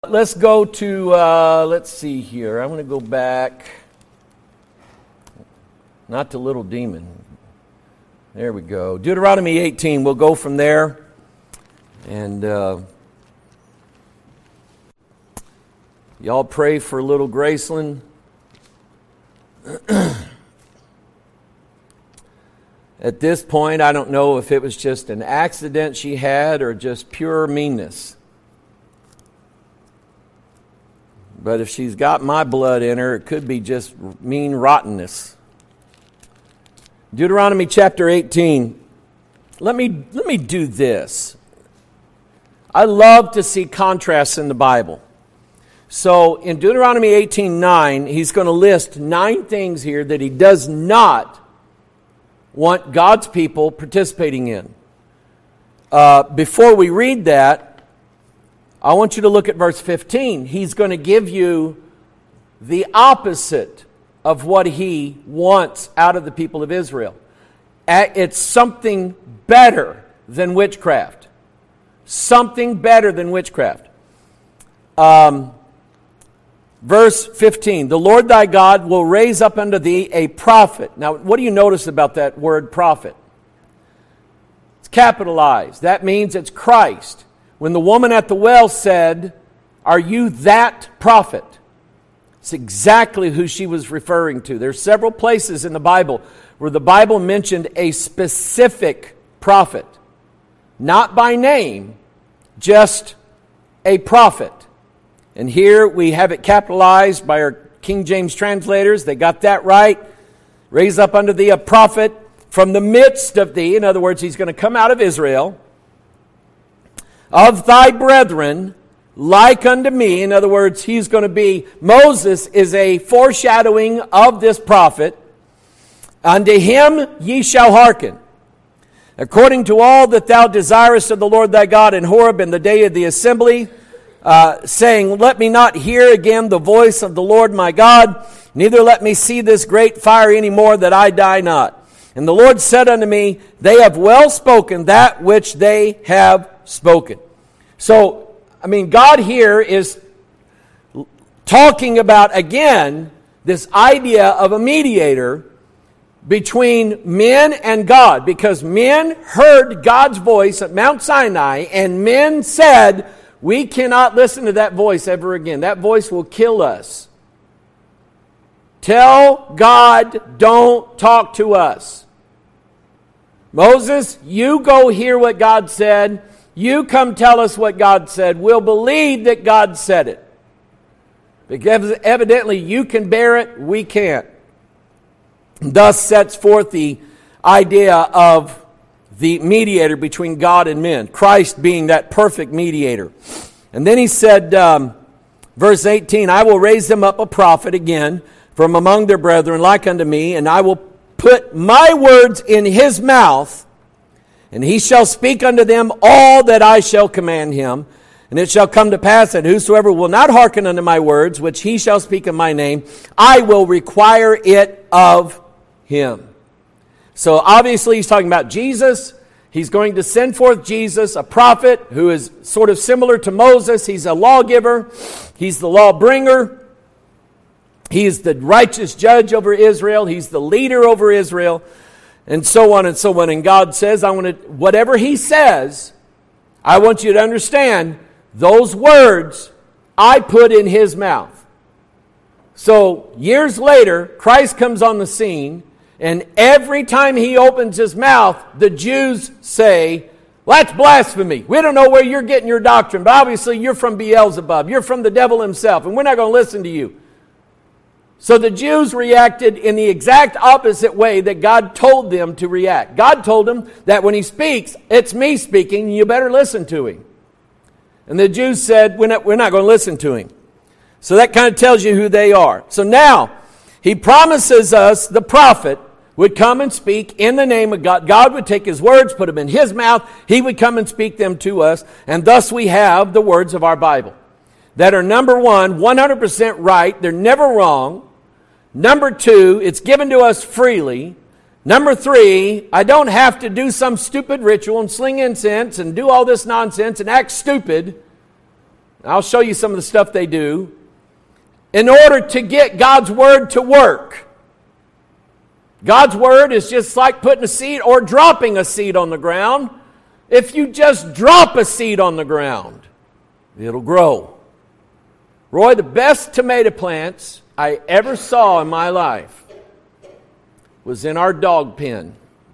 let's go to, let's see here. I'm going to go back. Not to Little Demon. There we go. Deuteronomy 18. We'll go from there. And y'all pray for little Graceland. At this point, I don't know if it was just an accident she had or just pure meanness. But if she's got my blood in her, it could be just mean rottenness. Deuteronomy chapter 18. Let me do this. I love to see contrasts in the Bible. So in Deuteronomy 18:9, he's going to list 9 things here that he does not want God's people participating in. Before we read that, I want you to look at verse 15. He's going to give you the opposite of what he wants out of the people of Israel. It's something better than witchcraft. Something better than witchcraft. Verse 15, the Lord thy God will raise up unto thee a prophet. Now, what do you notice about that word prophet? It's capitalized. That means it's Christ. When the woman at the well said, are you that prophet? It's exactly who she was referring to. There's several places in the Bible where the Bible mentioned a specific prophet. Not by name, just a prophet. And here we have it capitalized by our King James translators. They got that right. Raise up unto thee a prophet from the midst of thee. In other words, he's going to come out of Israel. Of thy brethren, like unto me. In other words, he's going to be, Moses is a foreshadowing of this prophet. Unto him ye shall hearken. According to all that thou desirest of the Lord thy God in Horeb in the day of the assembly, saying, let me not hear again the voice of the Lord my God, neither let me see this great fire any more, that I die not. And the Lord said unto me, they have well spoken that which they have spoken. So, God here is talking about, again, this idea of a mediator between men and God, because men heard God's voice at Mount Sinai, and men said, we cannot listen to that voice ever again. That voice will kill us. Tell God, don't talk to us. Moses, you go hear what God said. You come tell us what God said. We'll believe that God said it. Because evidently you can bear it, we can't. Thus sets forth the idea of the mediator between God and men, Christ being that perfect mediator. And then he said, verse 18, I will raise them up a prophet again from among their brethren like unto me, and I will put my words in his mouth, and he shall speak unto them all that I shall command him. And it shall come to pass that whosoever will not hearken unto my words, which he shall speak in my name, I will require it of him. So obviously he's talking about Jesus. He's going to send forth Jesus, a prophet who is sort of similar to Moses. He's a lawgiver. He's the lawbringer. He's the righteous judge over Israel. He's the leader over Israel. And so on and so on. And God says, whatever he says, I want you to understand, those words I put in his mouth. So years later, Christ comes on the scene. And every time he opens his mouth, the Jews say, well, that's blasphemy. We don't know where you're getting your doctrine, but obviously you're from Beelzebub. You're from the devil himself, and we're not going to listen to you. So the Jews reacted in the exact opposite way that God told them to react. God told them that when he speaks, it's me speaking, you better listen to him. And the Jews said, we're not going to listen to him. So that kind of tells you who they are. So now, he promises us the prophet would come and speak in the name of God. God would take his words, put them in his mouth. He would come and speak them to us. And thus we have the words of our Bible that are, number one, 100% right. They're never wrong. Number two, it's given to us freely. Number three, I don't have to do some stupid ritual and sling incense and do all this nonsense and act stupid I'll show you some of the stuff they do in order to get God's Word to work. God's Word is just like putting a seed or dropping a seed on the ground. If you just drop a seed on the ground, it'll grow. Roy, the best tomato plants I ever saw in my life was in our dog pen.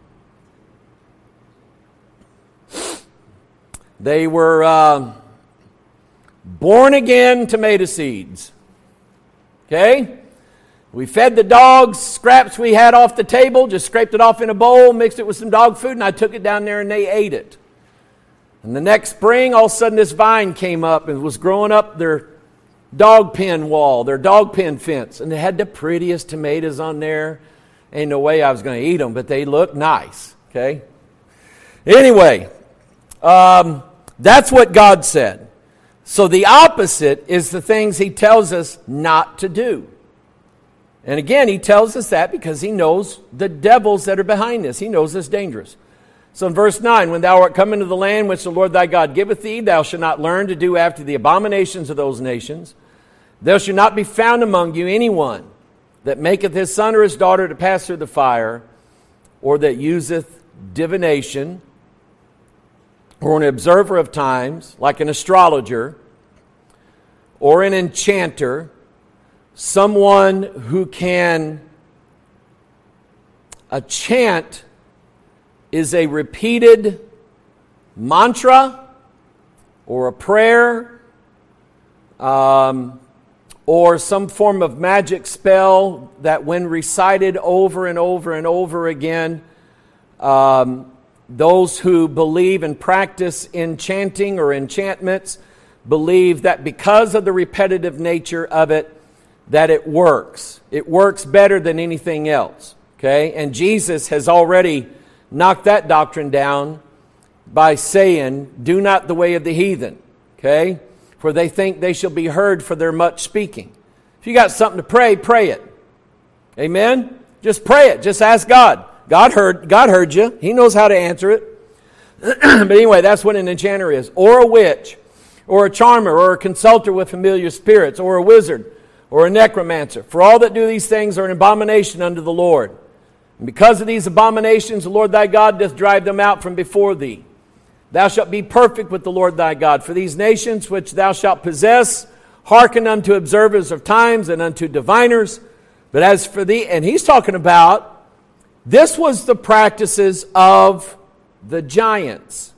They were born-again tomato seeds. Okay? We fed the dogs scraps we had off the table, just scraped it off in a bowl, mixed it with some dog food, and I took it down there and they ate it. And the next spring, all of a sudden this vine came up and was growing up their dog pen wall, their dog pen fence. And they had the prettiest tomatoes on there. Ain't no way I was going to eat them, but they looked nice. Okay? Anyway, that's what God said. So the opposite is the things He tells us not to do. And again, He tells us that because He knows the devils that are behind this. He knows it's dangerous. So in verse 9, when thou art come into the land which the Lord thy God giveth thee, thou shalt not learn to do after the abominations of those nations. There shall not be found among you anyone that maketh his son or his daughter to pass through the fire, or that useth divination, or an observer of times, like an astrologer, or an enchanter, someone who can... A chant is a repeated mantra or a prayer or some form of magic spell that when recited over and over and over again, those who believe and practice enchanting or enchantments believe that because of the repetitive nature of it, that it works. It works better than anything else. Okay? And Jesus has already knocked that doctrine down by saying, do not the way of the heathen. Okay? For they think they shall be heard for their much speaking. If you got something to pray, pray it. Amen? Just pray it. Just ask God. God heard you. He knows how to answer it. But anyway, that's what an enchanter is. Or a witch, or a charmer, or a consulter with familiar spirits, or a wizard, or a necromancer. For all that do these things are an abomination unto the Lord. And because of these abominations, the Lord thy God doth drive them out from before thee. Thou shalt be perfect with the Lord thy God. For these nations which thou shalt possess, hearken unto observers of times and unto diviners. But as for thee, and he's talking about, this was the practices of the giants.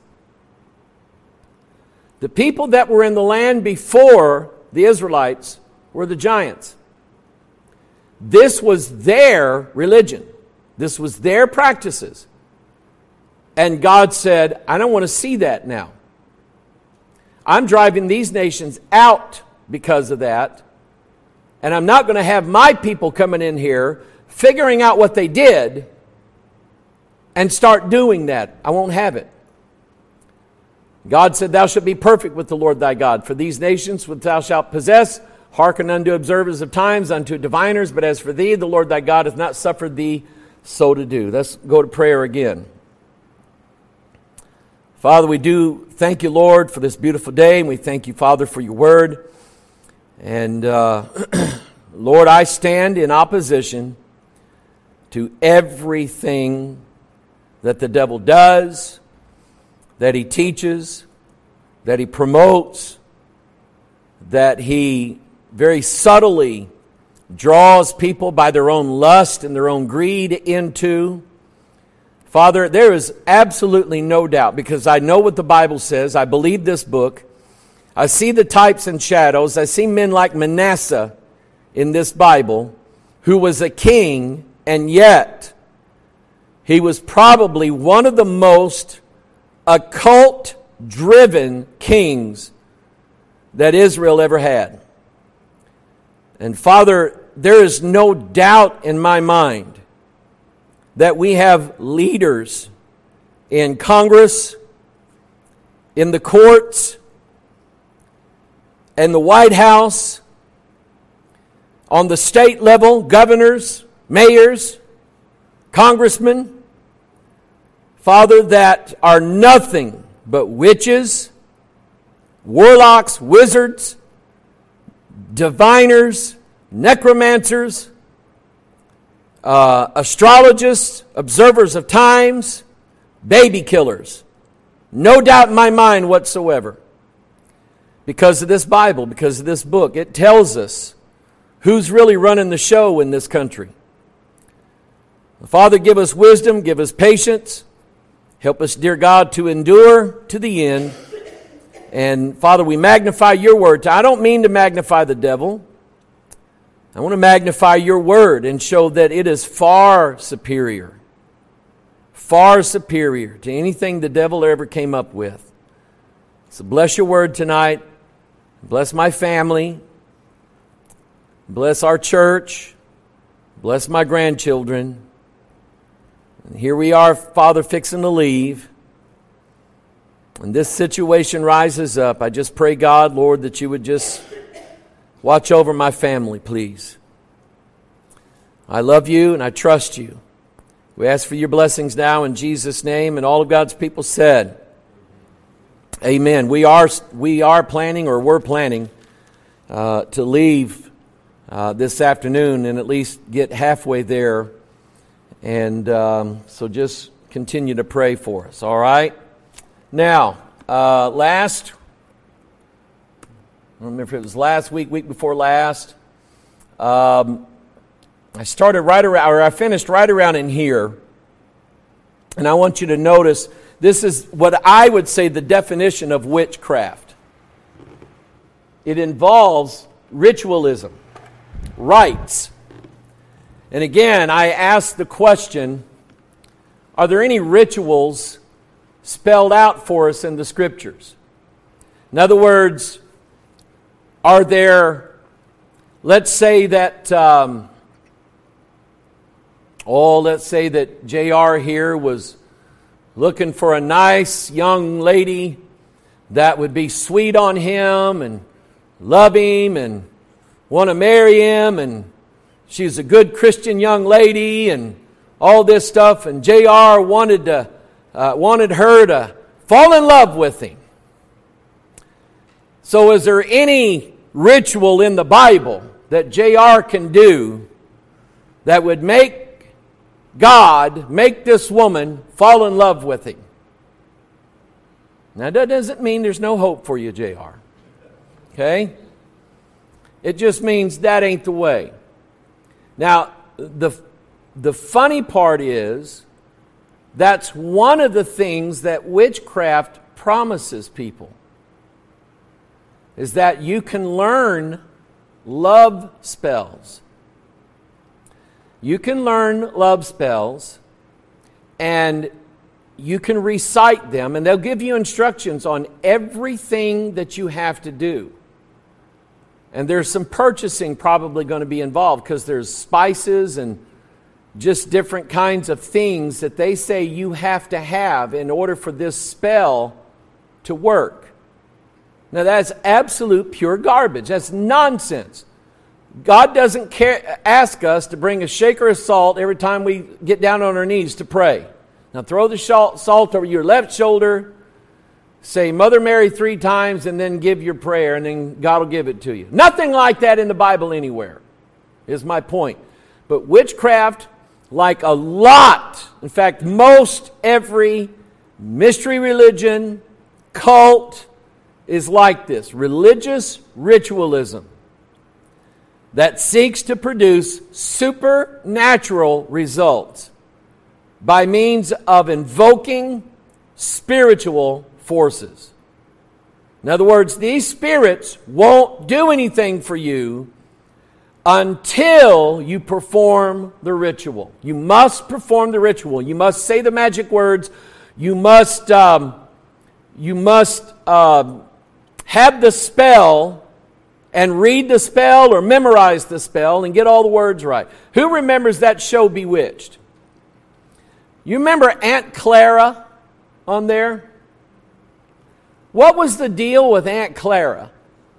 The people that were in the land before the Israelites were the giants. This was their religion. This was their practices. And God said, I don't want to see that now. I'm driving these nations out because of that. And I'm not going to have my people coming in here figuring out what they did and start doing that. I won't have it. God said, thou shalt be perfect with the Lord thy God. For these nations which thou shalt possess, hearken unto observers of times, unto diviners. But as for thee, the Lord thy God hath not suffered thee so to do. Let's go to prayer again. Father, we do thank you, Lord, for this beautiful day. And we thank you, Father, for your word. And Lord, I stand in opposition to everything that the devil does, that he teaches, that he promotes, that he very subtly draws people by their own lust and their own greed into. Father, there is absolutely no doubt, because I know what the Bible says. I believe this book. I see the types and shadows. I see men like Manasseh in this Bible, who was a king, and yet he was probably one of the most occult-driven kings that Israel ever had. And Father, there is no doubt in my mind that we have leaders in Congress, in the courts, in the White House, on the state level, governors, mayors, congressmen, Father, that are nothing but witches, warlocks, wizards, diviners, necromancers, astrologists, observers of times, baby killers. No doubt in my mind whatsoever. Because of this Bible, because of this book, it tells us who's really running the show in this country. Father, give us wisdom, give us patience. Help us, dear God, to endure to the end. And Father, we magnify your word. I don't mean to magnify the devil. I want to magnify your word and show that it is far superior to anything the devil ever came up with. So bless your word tonight. Bless my family. Bless our church. Bless my grandchildren. And here we are, Father, fixing to leave. And this situation rises up. I just pray, God, Lord, that you would just watch over my family, please. I love you and I trust you. We ask for your blessings now in Jesus' name, and all of God's people said, amen. We're planning to leave this afternoon and at least get halfway there. And so just continue to pray for us, all right? Now, I don't remember if it was last week before last, I finished right around in here, and I want you to notice this is what I would say the definition of witchcraft. It involves ritualism, rites. And again, I ask the question, are there any rituals spelled out for us in the Scriptures? In other words, are there, let's say that J.R. here was looking for a nice young lady that would be sweet on him and love him and want to marry him, and she's a good Christian young lady and all this stuff, and J.R. wanted her to fall in love with him. So is there any ritual in the Bible that J.R. can do that would make this woman fall in love with him? Now, that doesn't mean there's no hope for you, J.R. Okay? It just means that ain't the way. Now, the funny part is, that's one of the things that witchcraft promises people, is that you can learn love spells. You can learn love spells, and you can recite them, and they'll give you instructions on everything that you have to do. And there's some purchasing probably going to be involved, because there's spices and just different kinds of things that they say you have to have in order for this spell to work. Now, that's absolute pure garbage. That's nonsense. God doesn't ask us to bring a shaker of salt every time we get down on our knees to pray. Now, throw the salt over your left shoulder, say Mother Mary 3 times, and then give your prayer, and then God will give it to you. Nothing like that in the Bible anywhere, is my point. But witchcraft, like a lot, in fact, most every mystery religion, cult, is like this. Religious ritualism that seeks to produce supernatural results by means of invoking spiritual forces. In other words, these spirits won't do anything for you until you perform the ritual. You must perform the ritual. You must say the magic words. You must have the spell and read the spell or memorize the spell and get all the words right. Who remembers that show Bewitched? You remember Aunt Clara on there? What was the deal with Aunt Clara?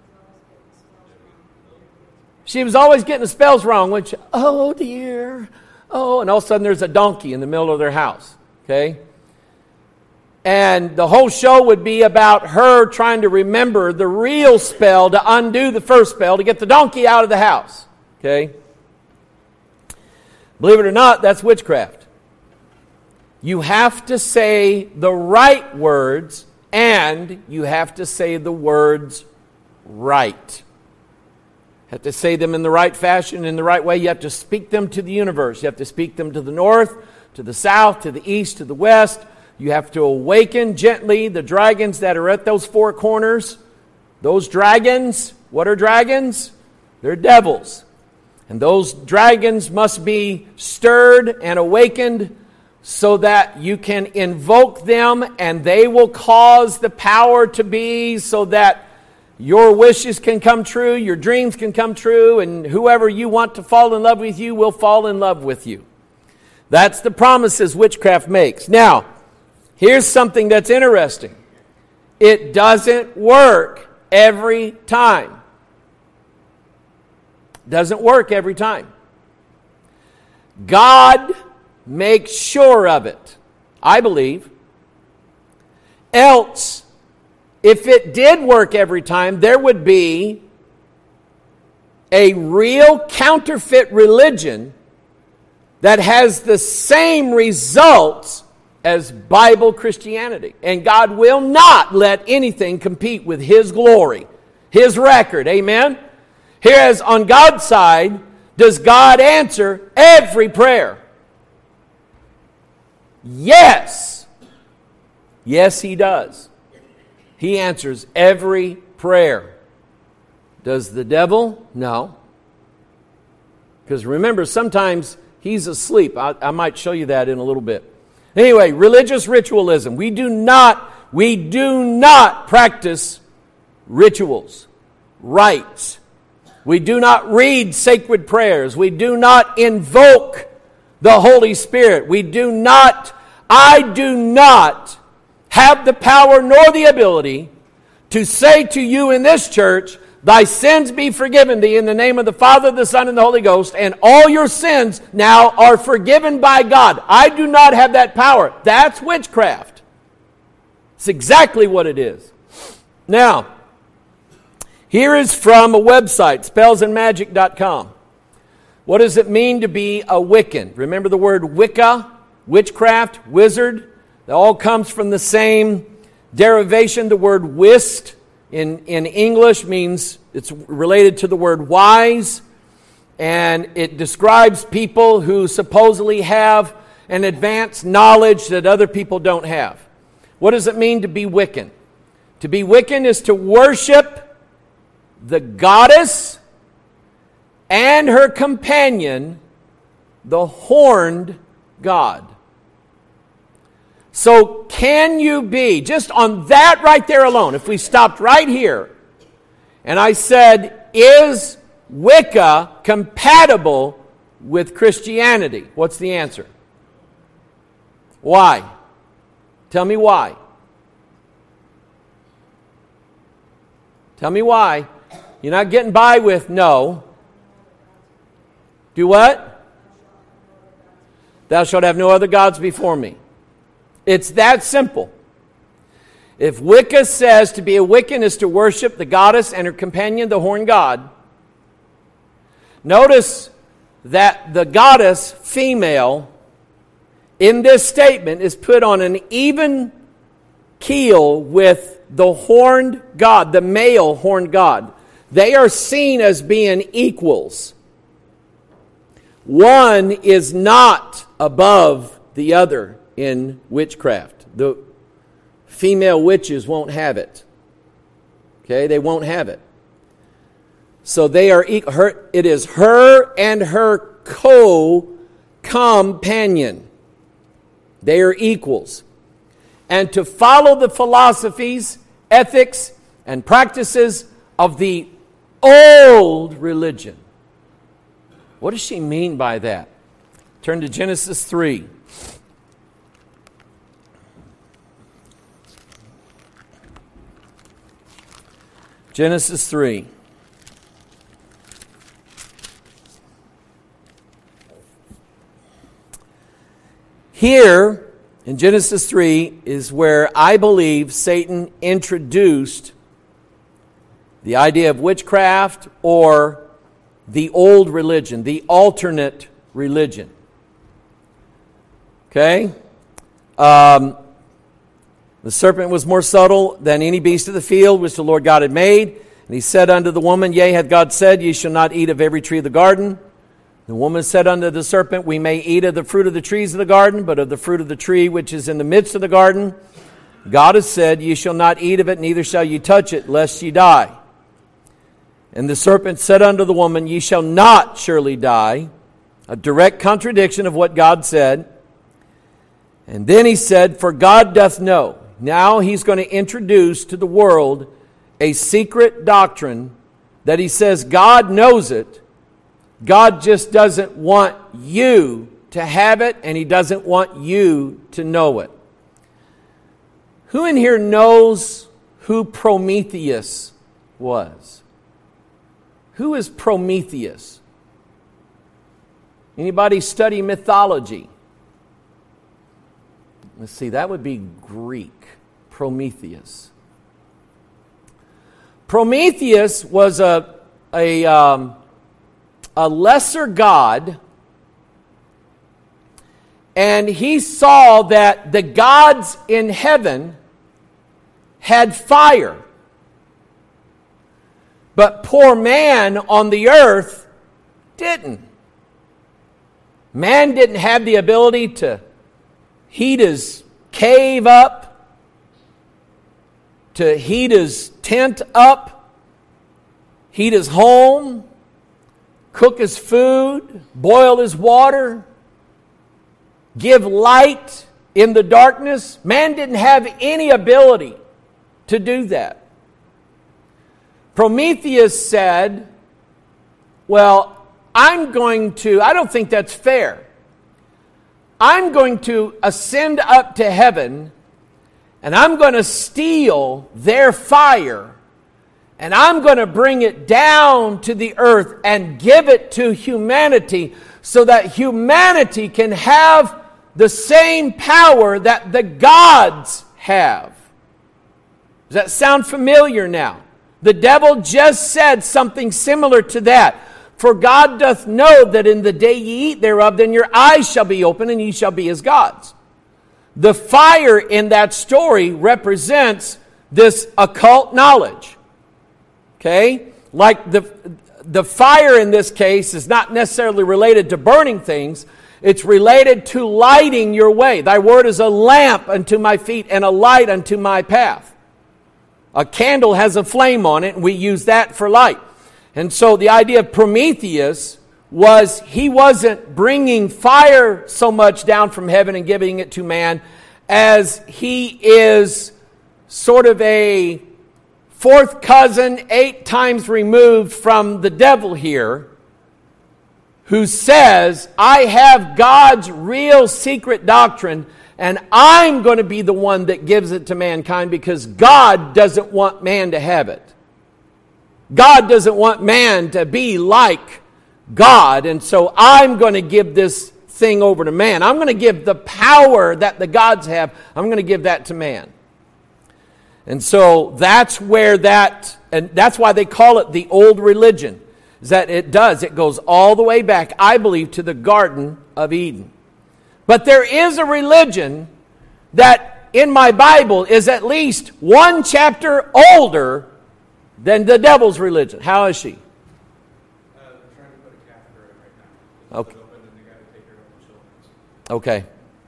She was always getting the spells wrong. Which, oh dear, oh, and all of a sudden there's a donkey in the middle of their house. Okay? And the whole show would be about her trying to remember the real spell to undo the first spell to get the donkey out of the house. Okay? Believe it or not, that's witchcraft. You have to say the right words, and you have to say the words right. You have to say them in the right fashion, in the right way. You have to speak them to the universe. You have to speak them to the north, to the south, to the east, to the west. You have to awaken gently the dragons that are at those four corners. Those dragons, what are dragons? They're devils. And those dragons must be stirred and awakened so that you can invoke them, and they will cause the power to be so that your wishes can come true, your dreams can come true, and whoever you want to fall in love with you will fall in love with you. That's the promises witchcraft makes. Now, here's something that's interesting. It doesn't work every time. Doesn't work every time. God makes sure of it, I believe. Else, if it did work every time, there would be a real counterfeit religion that has the same results as Bible Christianity. And God will not let anything compete with His glory, His record. Amen? Hereas on God's side, does God answer every prayer? Yes. Yes, He does. He answers every prayer. Does the devil? No. Because remember, sometimes he's asleep. I might show you that in a little bit. Anyway, religious ritualism. We do not practice rituals, rites. We do not read sacred prayers. We do not invoke the Holy Spirit. I do not have the power nor the ability to say to you in this church, thy sins be forgiven thee in the name of the Father, the Son, and the Holy Ghost, and all your sins now are forgiven by God. I do not have that power. That's witchcraft. It's exactly what it is. Now, here is from a website, spellsandmagic.com. What does it mean to be a Wiccan? Remember the word Wicca, witchcraft, wizard? It all comes from the same derivation. The word wist in English means it's related to the word wise, and it describes people who supposedly have an advanced knowledge that other people don't have. What does it mean to be Wiccan? To be Wiccan is to worship the goddess and her companion, the horned god. So can you be, just on that right there alone, if we stopped right here and I said, is Wicca compatible with Christianity? What's the answer? Why? Tell me why. Tell me why. You're not getting by with no. Do what? Thou shalt have no other gods before me. It's that simple. If Wicca says to be a Wiccan is to worship the goddess and her companion, the horned god, notice that the goddess, female, in this statement is put on an even keel with the horned god, the male horned god. They are seen as being equals. One is not above the other in witchcraft. The female witches won't have it. Okay, they won't have it. So they are it is her and her co-companion. They are equals. And to follow the philosophies, ethics, and practices of the old religion. What does she mean by that? Turn to Genesis 3. Genesis 3. Here, In Genesis 3 is where I believe Satan introduced the idea of witchcraft or the old religion, the alternate religion. Okay? The serpent was more subtle than any beast of the field which the Lord God had made. And he said unto the woman, Yea, hath God said, Ye shall not eat of every tree of the garden. The woman said unto the serpent, We may eat of the fruit of the trees of the garden, but of the fruit of the tree which is in the midst of the garden, God has said, Ye shall not eat of it, neither shall ye touch it, lest ye die. And the serpent said unto the woman, Ye shall not surely die. A direct contradiction of what God said. And then he said, For God doth know. Now he's going to introduce to the world a secret doctrine that he says God knows it. God just doesn't want you to have it, and he doesn't want you to know it. Who in here knows who Prometheus was? Who is Prometheus? Anybody study mythology? Let's see, that would be Greek. Prometheus. Prometheus was a lesser god, and he saw that the gods in heaven had fire. But poor man on the earth didn't. Man didn't have the ability to heat his cave up, to heat his tent up, heat his home, cook his food, boil his water, give light in the darkness. Man didn't have any ability to do that. Prometheus said, well, I don't think that's fair. I'm going to ascend up to heaven, and I'm going to steal their fire, and I'm going to bring it down to the earth and give it to humanity so that humanity can have the same power that the gods have. Does that sound familiar now? The devil just said something similar to that. For God doth know that in the day ye eat thereof, then your eyes shall be open, and ye shall be as gods. The fire in that story represents this occult knowledge. Okay? Like the fire in this case is not necessarily related to burning things. It's related to lighting your way. Thy word is a lamp unto my feet and a light unto my path. A candle has a flame on it, and we use that for light. And so the idea of Prometheus was he wasn't bringing fire so much down from heaven and giving it to man as he is sort of a fourth cousin, 8 times removed from the devil here, who says, I have God's real secret doctrine, and I'm going to be the one that gives it to mankind because God doesn't want man to have it. God doesn't want man to be like God, and so I'm going to give this thing over to man. I'm going to give the power that the gods have, I'm going to give that to man. And so that's where and that's why they call it the old religion, is that it goes all the way back, I believe, to the Garden of Eden. But there is a religion that in my Bible is at least 1 chapter older than the devil's religion. How is she? They're trying to put a catheter in right now. Okay. Open and they got to take her to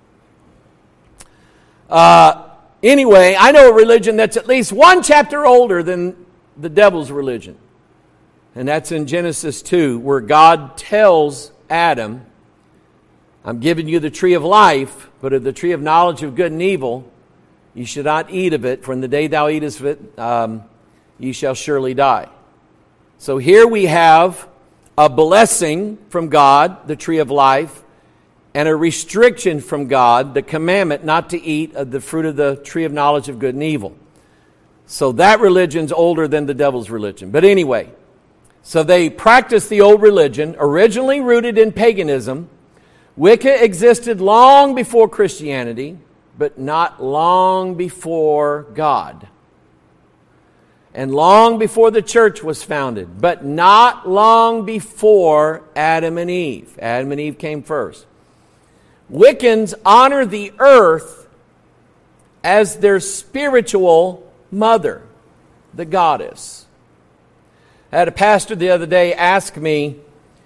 children's. Okay. Anyway, I know a religion that's at least 1 chapter older than the devil's religion. And that's in Genesis 2, where God tells Adam, I'm giving you the tree of life, but of the tree of knowledge of good and evil, you should not eat of it, for in the day thou eatest of it, ye shall surely die. So here we have a blessing from God, the tree of life, and a restriction from God, the commandment not to eat of the fruit of the tree of knowledge of good and evil. So that religion's older than the devil's religion. But anyway, so they practiced the old religion, originally rooted in paganism. Wicca existed long before Christianity. but not long before God. And long before the church was founded, but not long before Adam and Eve. Adam and Eve came first. Wiccans honor the earth as their spiritual mother, the goddess. I had a pastor the other day ask me,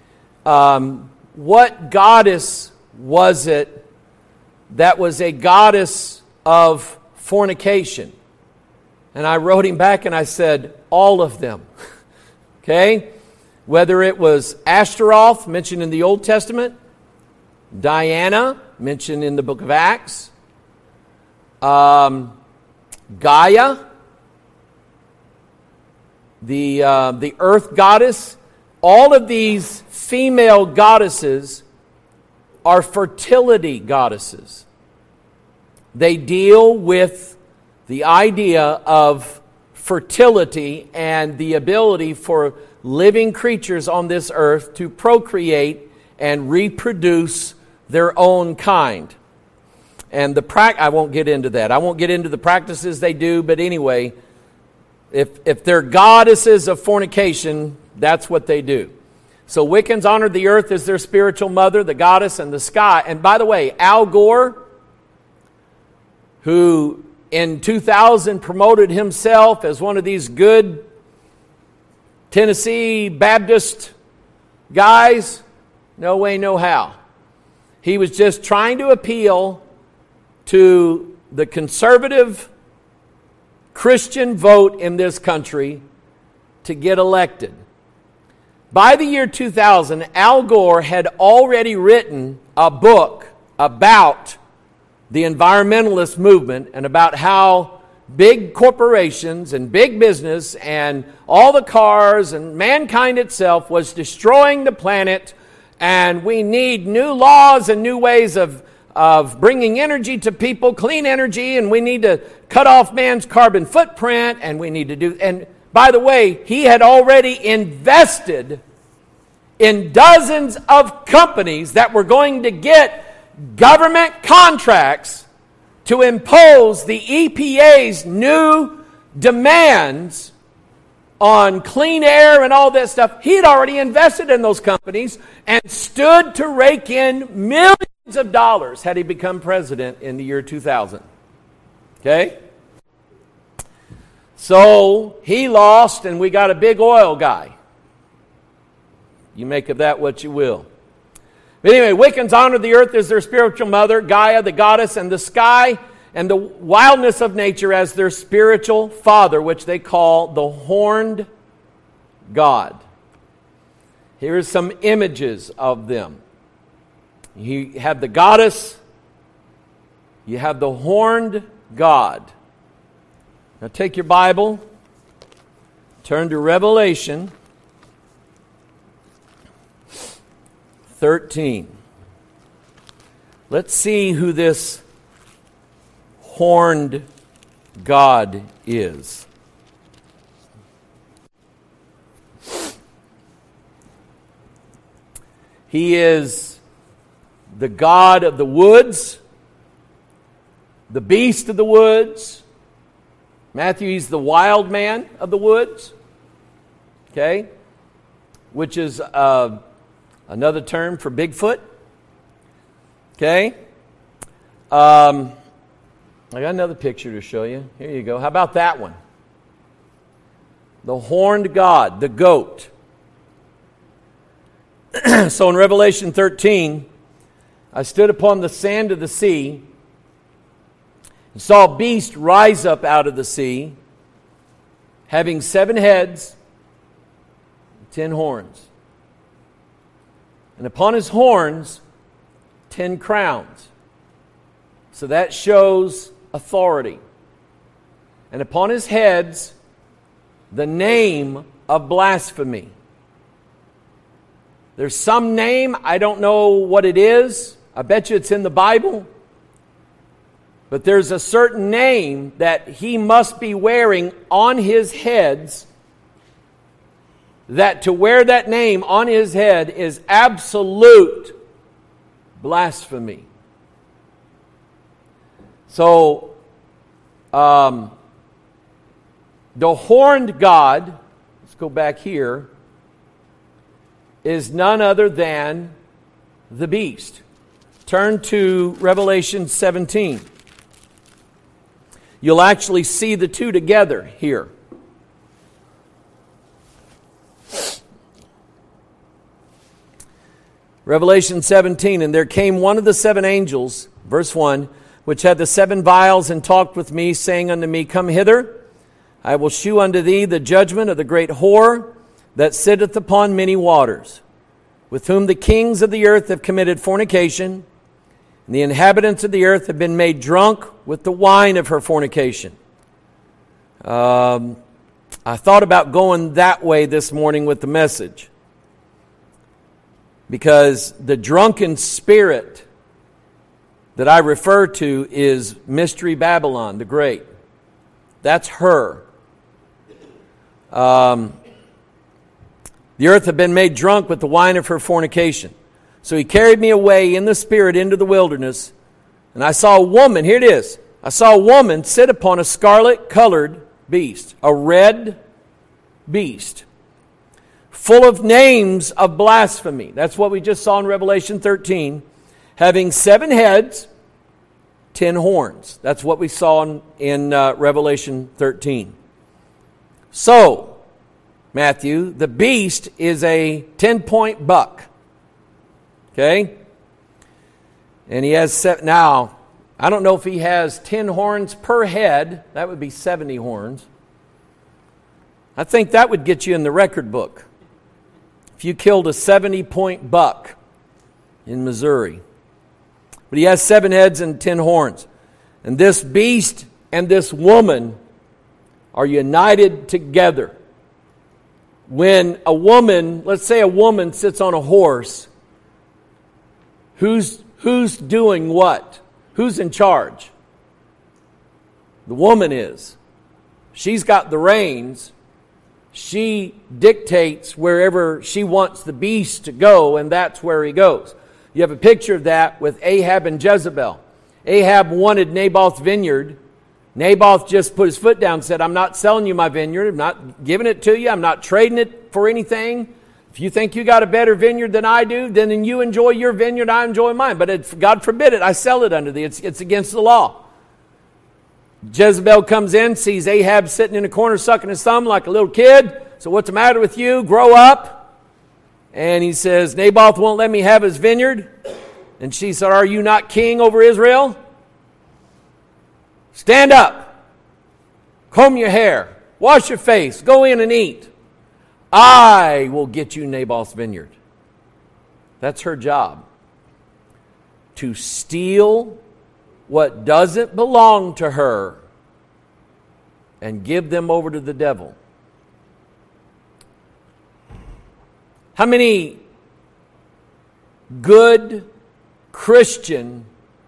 what goddess was it that was a goddess of fornication? And I wrote him back and I said, all of them. Okay? Whether it was Ashtaroth, mentioned in the Old Testament, Diana, mentioned in the book of Acts, Gaia, the earth goddess, all of these female goddesses are fertility goddesses. They deal with the idea of fertility and the ability for living creatures on this earth to procreate and reproduce their own kind. And I won't get into that. I won't get into the practices they do, but anyway, if they're goddesses of fornication, that's what they do. So Wiccans honor the earth as their spiritual mother, the goddess, and the sky. And by the way, Al Gore, who in 2000 promoted himself as one of these good Tennessee Baptist guys, no way, no how. He was just trying to appeal to the conservative Christian vote in this country to get elected. By the year 2000, Al Gore had already written a book about the environmentalist movement and about how big corporations and big business and all the cars and mankind itself was destroying the planet, and we need new laws and new ways of bringing energy to people, clean energy, and we need to cut off man's carbon footprint, and we need to do... And by the way, he had already invested in dozens of companies that were going to get government contracts to impose the EPA's new demands on clean air and all that stuff. He had already invested in those companies and stood to rake in millions of dollars had he become president in the year 2000. Okay? So he lost and we got a big oil guy. You make of that what you will. But anyway, Wiccans honor the earth as their spiritual mother, Gaia, the goddess, and the sky and the wildness of nature as their spiritual father, which they call the horned god. Here are some images of them. You have the goddess, you have the horned god. Now take your Bible, turn to Revelation 13. Let's see who this horned God is. He is the God of the woods, the beast of the woods. Matthew, he's the wild man of the woods. Okay? Which is another term for Bigfoot. Okay? I got another picture to show you. Here you go. How about that one? The horned God, the goat. So in Revelation 13, I stood upon the sand of the sea and saw a beast rise up out of the sea, having 7 heads and 10 horns. And upon his horns, 10 crowns. So that shows authority. And upon his heads, the name of blasphemy. There's some name, I don't know what it is. I bet you it's in the Bible. But there's a certain name that he must be wearing on his heads, that to wear that name on his head is absolute blasphemy. So, the horned God, let's go back here, is none other than the beast. Turn to Revelation 17. You'll actually see the two together here. Revelation 17, and there came one of the seven angels, verse 1, which had the seven vials, and talked with me, saying unto me, Come hither, I will shew unto thee the judgment of the great whore that sitteth upon many waters, with whom the kings of the earth have committed fornication, and the inhabitants of the earth have been made drunk with the wine of her fornication. I thought about going that way this morning with the message, because the drunken spirit that I refer to is Mystery Babylon the Great. That's her. The earth had been made drunk with the wine of her fornication. So he carried me away in the spirit into the wilderness, and I saw a woman, here it is, I saw a woman sit upon a scarlet-colored beast, a red beast, full of names of blasphemy. That's what we just saw in Revelation 13. Having 7 heads, 10 horns. That's what we saw in Revelation 13. So, Matthew, the beast is a 10-point buck. Okay? And he has now, I don't know if he has 10 horns per head. That would be 70 horns. I think that would get you in the record book if you killed a 70-point buck in Missouri. But he has 7 heads and 10 horns. And this beast and this woman are united together. When a woman, let's say a woman sits on a horse, who's doing what? Who's in charge? The woman is. She's got the reins. She dictates wherever she wants the beast to go, and that's where he goes. You have a picture of that with Ahab and Jezebel. Ahab wanted Naboth's vineyard. Naboth just put his foot down and said, I'm not selling you my vineyard. I'm not giving it to you. I'm not trading it for anything. If you think you got a better vineyard than I do, then you enjoy your vineyard, I enjoy mine. But God forbid it, I sell it unto thee. It's against the law. Jezebel comes in, sees Ahab sitting in a corner sucking his thumb like a little kid. So what's the matter with you? Grow up. And he says, Naboth won't let me have his vineyard. And she said, are you not king over Israel? Stand up. Comb your hair. Wash your face. Go in and eat. I will get you Naboth's vineyard. That's her job. To steal what doesn't belong to her and give them over to the devil. How many good Christian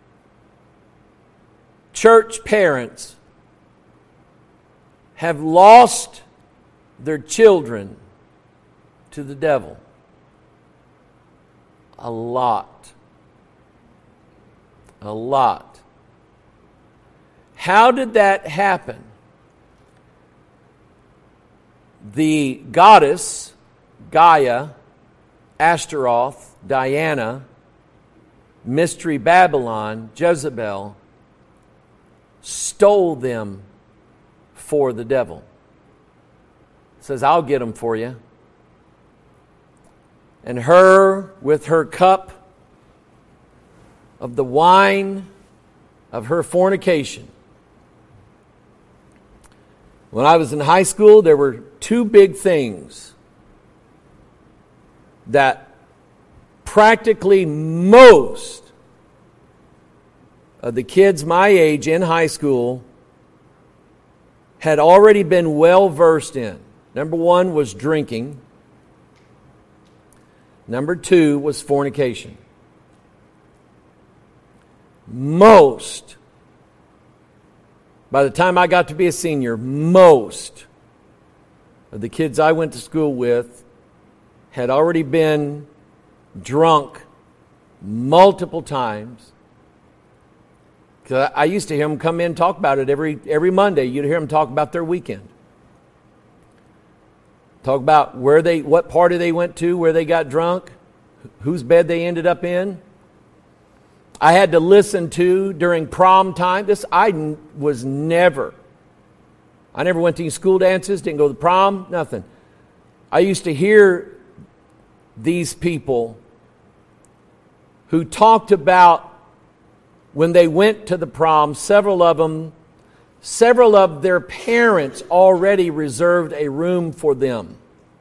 church parents have lost their children to the devil? A lot. A lot. How did that happen? The goddess, Gaia, Ashtaroth, Diana, Mystery Babylon, Jezebel, stole them for the devil. Says, I'll get them for you. And her, with her cup of the wine of her fornication. When I was in high school, there were 2 big things that practically most of the kids my age in high school had already been well versed in. Number 1 was drinking. Number 2 was fornication. Most, by the time I got to be a senior, most of the kids I went to school with had already been drunk multiple times, 'Cause I used to hear them come in and talk about it every Monday. You'd hear them talk about their weekend. Talk about what party they went to, where they got drunk, whose bed they ended up in. I had to listen to during prom time. I never went to any school dances, didn't go to the prom, nothing. I used to hear these people who talked about when they went to the prom, several of their parents already reserved a room for them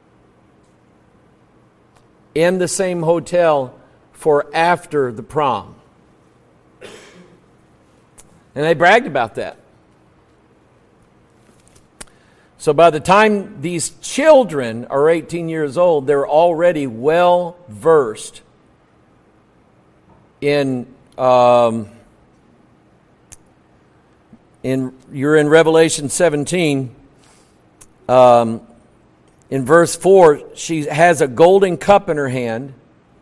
in the same hotel for after the prom. And they bragged about that. So by the time these children are 18 years old, they're already well versed in you're in Revelation 17. In verse 4, she has a golden cup in her hand,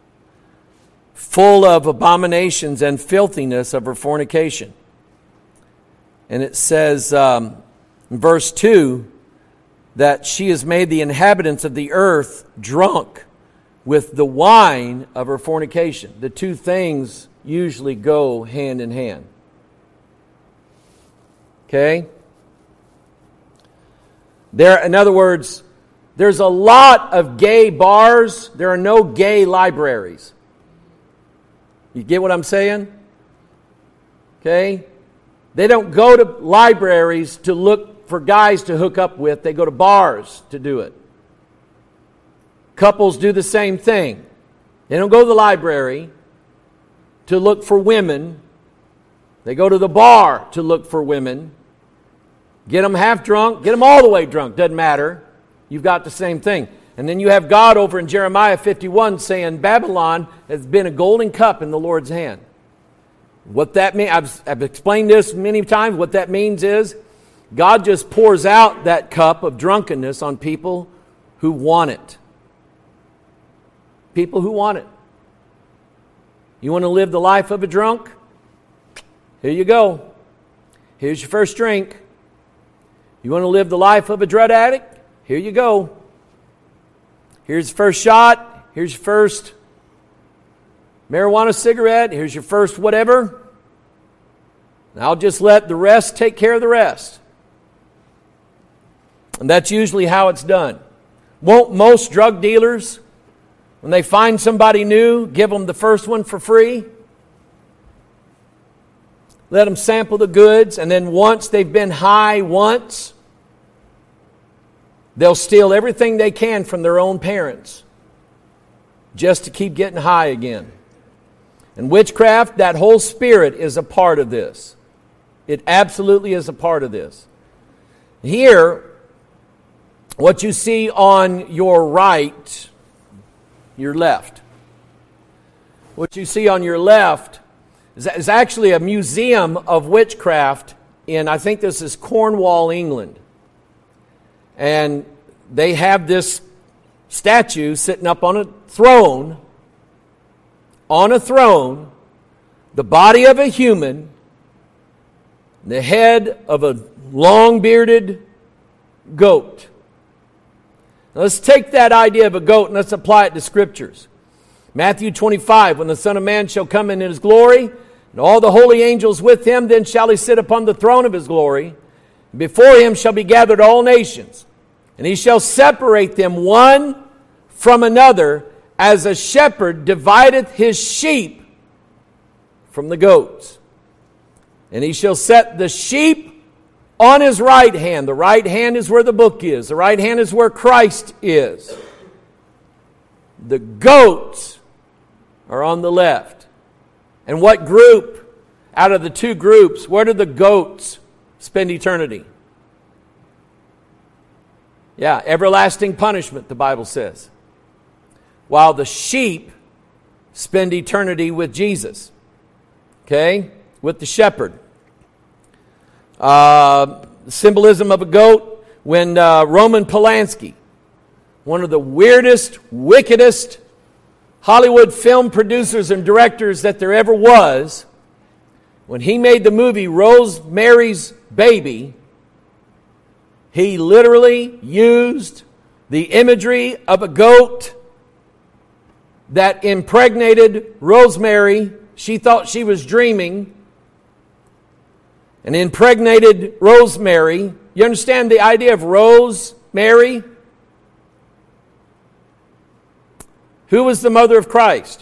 full of abominations and filthiness of her fornication. And it says in verse 2 that she has made the inhabitants of the earth drunk with the wine of her fornication. The two things usually go hand in hand. Okay? In other words, there's a lot of gay bars. There are no gay libraries. You get what I'm saying? Okay? They don't go to libraries to look for guys to hook up with. They go to bars to do it. Couples do the same thing. They don't go to the library to look for women. They go to the bar to look for women. Get them half drunk, get them all the way drunk. Doesn't matter. You've got the same thing. And then you have God over in Jeremiah 51 saying, Babylon has been a golden cup in the Lord's hand. What that means, I've explained this many times. What that means is God just pours out that cup of drunkenness on people who want it. People who want it. You want to live the life of a drunk? Here you go. Here's your first drink. You want to live the life of a drug addict? Here you go. Here's the first shot. Here's your first marijuana cigarette. Here's your first whatever. And I'll just let the rest take care of the rest. And that's usually how it's done. Won't most drug dealers, when they find somebody new, give them the first one for free? Let them sample the goods, and then once they've been high once, they'll steal everything they can from their own parents just to keep getting high again. And witchcraft, that whole spirit is a part of this. It absolutely is a part of this. Here, what you see on your right, your left, what you see on your left is actually a museum of witchcraft in, I think this is Cornwall, England. And they have this statue sitting up on a throne, the body of a human, the head of a long-bearded goat. Now let's take that idea of a goat and let's apply it to Scriptures. Matthew 25, when the Son of Man shall come in his glory, and all the holy angels with him, then shall he sit upon the throne of his glory. Before him shall be gathered all nations, and he shall separate them one from another, as a shepherd divideth his sheep from the goats. And he shall set the sheep on his right hand. The right hand is where the book is. The right hand is where Christ is. The goats are on the left. And what group out of the two groups, where do the goats spend eternity? Yeah, everlasting punishment, the Bible says. While the sheep spend eternity with Jesus. Okay? With the shepherd. Symbolism of a goat, when Roman Polanski, one of the weirdest, wickedest Hollywood film producers and directors that there ever was, when he made the movie Rosemary's Baby, he literally used the imagery of a goat that impregnated Rosemary. She thought she was dreaming and impregnated Rosemary. You understand the idea of Rosemary? Who was the mother of Christ?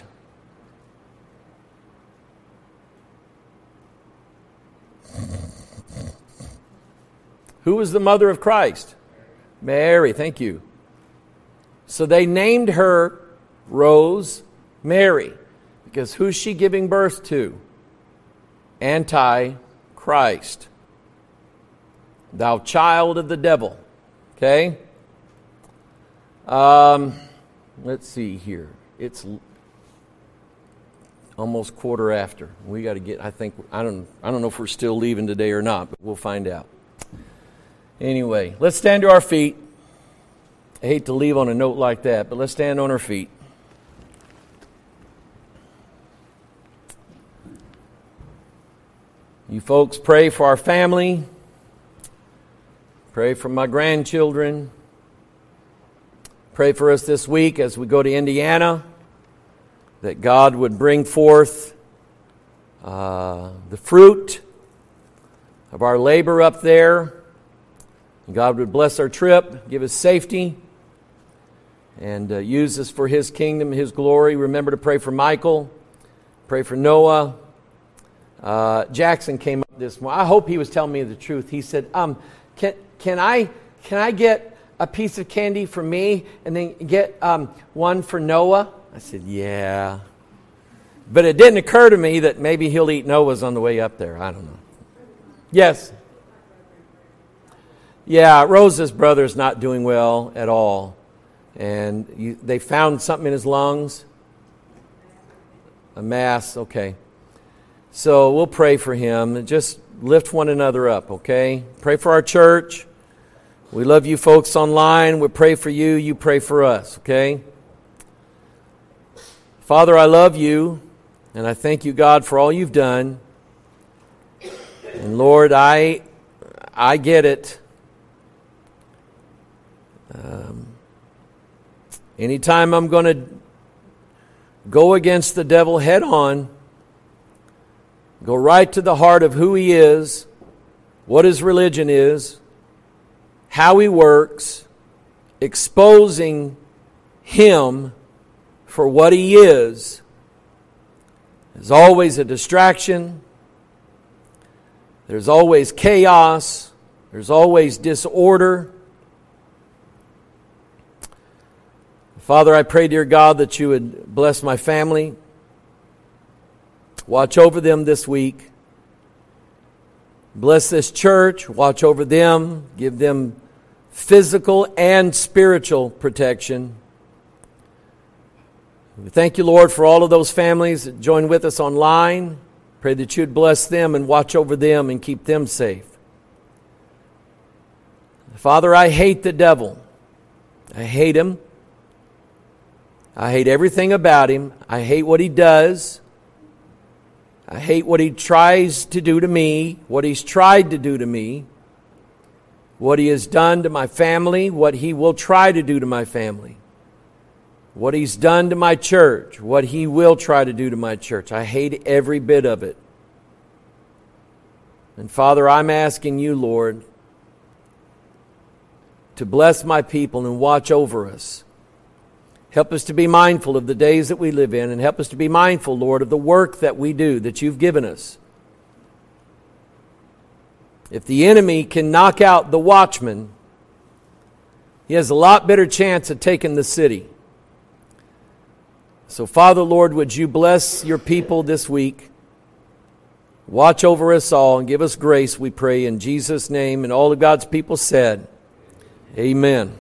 Who was the mother of Christ? Mary, thank you. So they named her Rosemary, because who's she giving birth to? Antichrist. Thou child of the devil. Okay? Let's see here. It's almost quarter after. We got to get, I don't know if we're still leaving today or not, but we'll find out. Anyway, let's stand to our feet. I hate to leave on a note like that, but let's stand on our feet. You folks pray for our family. Pray for my grandchildren. Pray for us this week as we go to Indiana, that God would bring forth the fruit of our labor up there. God would bless our trip, give us safety, and use us for His kingdom, His glory. Remember to pray for Michael, pray for Noah. Jackson came up this morning. I hope he was telling me the truth. He said, can I get a piece of candy for me and then get one for Noah? I said, yeah. But it didn't occur to me that maybe he'll eat Noah's on the way up there. I don't know. Yes. Yeah, Rose's brother's not doing well at all. And they found something in his lungs. A mass, okay. So we'll pray for him. And just lift one another up, okay? Pray for our church. We love you folks online. We pray for you. You pray for us, okay? Father, I love you. And I thank you, God, for all you've done. And Lord, I get it. Anytime I'm going to go against the devil head on, go right to the heart of who he is, what his religion is, how he works, exposing him for what he is always a distraction. There's always chaos. There's always disorder. Father, I pray, dear God, that you would bless my family. Watch over them this week. Bless this church. Watch over them. Give them physical and spiritual protection. We thank you, Lord, for all of those families that join with us online. Pray that you'd bless them and watch over them and keep them safe. Father, I hate the devil. I hate him. I hate everything about him. I hate what he does. I hate what he tries to do to me, what he's tried to do to me, what he has done to my family, what he will try to do to my family, what he's done to my church, what he will try to do to my church. I hate every bit of it. And Father, I'm asking you, Lord, to bless my people and watch over us. Help us to be mindful of the days that we live in, and help us to be mindful, Lord, of the work that we do, that you've given us. If the enemy can knock out the watchman, he has a lot better chance of taking the city. So, Father, Lord, would you bless your people this week? Watch over us all and give us grace, we pray, in Jesus' name. And all of God's people said, amen.